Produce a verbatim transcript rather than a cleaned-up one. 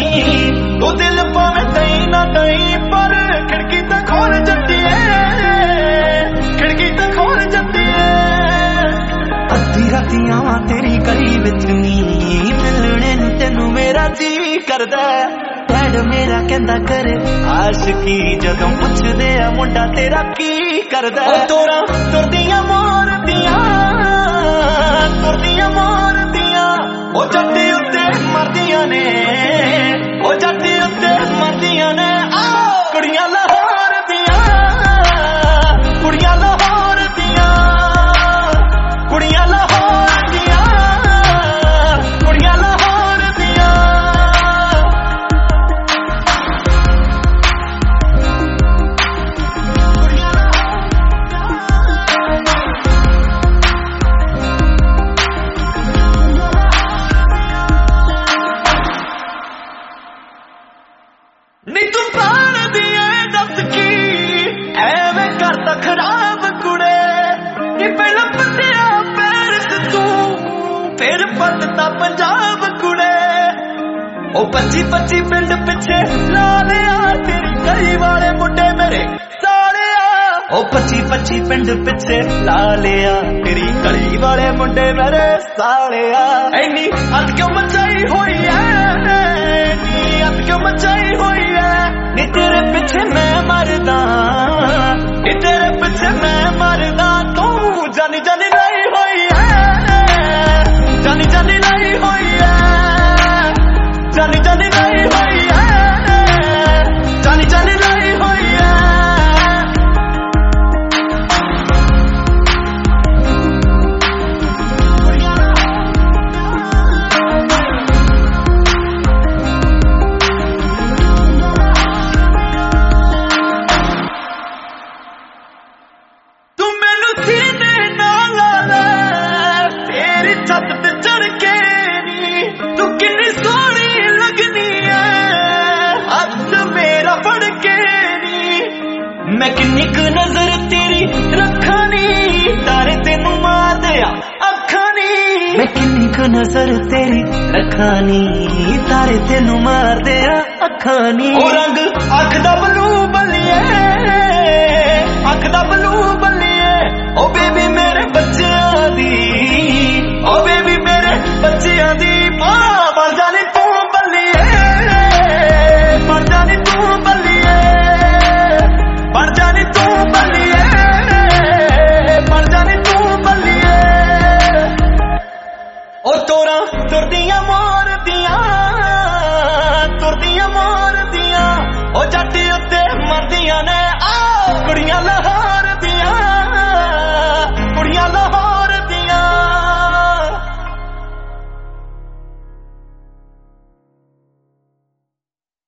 तू दिल भावे दई ना दई पर खिड़की तो खोल जट्टिए, खिड़की तो खोल जट्टिए। अद्धी राती आवां तेरी गली विच नी मिलने नूं तेनू मेरा जी करदा। डैड मेरा कहंदा करे आशिकी जदों पुछदे आ मुंडा तेरा की करदा। तोरा तुरदियां मोरदियां तुरदियां मोरदियां ओ जट्टी उत्ते मरदियां ने, ओ जट्टी उत्ते मरदियां ने। कुड़ियां लाहौर दियां, कुड़ियां लाहौर दियां, कुड़ियां लाहौर दियां, कुड़ियां लाहौर दियां। नी तू पान दिए दस की एवें करता खराब कुड़े। नी पहला पत्तिया पेरिस तू फिर पलता पंजाब कुड़े। ओ पच्ची पच्ची पिंड पिछे ला लिया तेरी गली वाले मुंडे मेरे साले आ। ओ पच्ची पच्ची पिंड पिछे ला लिया तेरी गली वाले मुंडे मेरे साले आ। इन्नी अत क्यों मचाई हुई है, नी अत क्यों मचाई हुई है। नी तेरे पिछे मैं मरदा, नी तेरे पिछे मैं मरदा। तू जानी जानी लाई हुई है, जानी जानी लाई हुई है, जानी जानी लाई हुई है, जानी जानी लाई हुई है। छत ते चढ़ के नी तू किन्नी सोहनी लगनी है, हथ मेरा फड़ के नी। मैं किन्नी क नजर तेरी रखा नी तारे तेनू मार दिया अखा नी। मैं किन्नी क नजर तेरी रखा नी तारे तेनू मार दिया अखा नी। ओ रंग अख दा बलू बल्लिए, अख दा बलू बल्लिए। ओ बेबी मेरे बच्चेआं दी, ओ बेबी मेरे बच्चेआं दी मां बन जानी तू बल्लिए, बन जानी तू बल्लिए, बन जानी तू बल्लिए, बन जानी तू बल्लिए। ओ तोरा तुरदियां मोरदियां तुरदियां मोरदियां ओ जट्टी उत्ते मरदियां ने। आ कुड़ियां